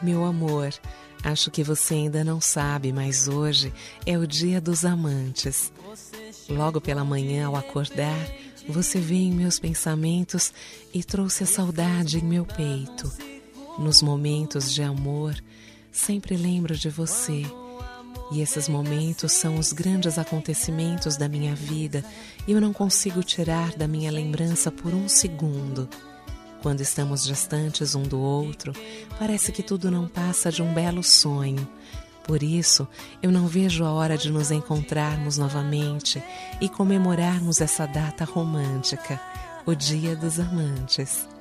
Meu amor, acho que você ainda não sabe, mas hoje é o Dia dos Amantes. Logo pela manhã, ao acordar, você veio em meus pensamentos e trouxe a saudade em meu peito. Nos momentos de amor, sempre lembro de você. E esses momentos são os grandes acontecimentos da minha vida e eu não consigo tirar da minha lembrança por um segundo. Quando estamos distantes um do outro, parece que tudo não passa de um belo sonho. Por isso, eu não vejo a hora de nos encontrarmos novamente e comemorarmos essa data romântica, o Dia dos Amantes.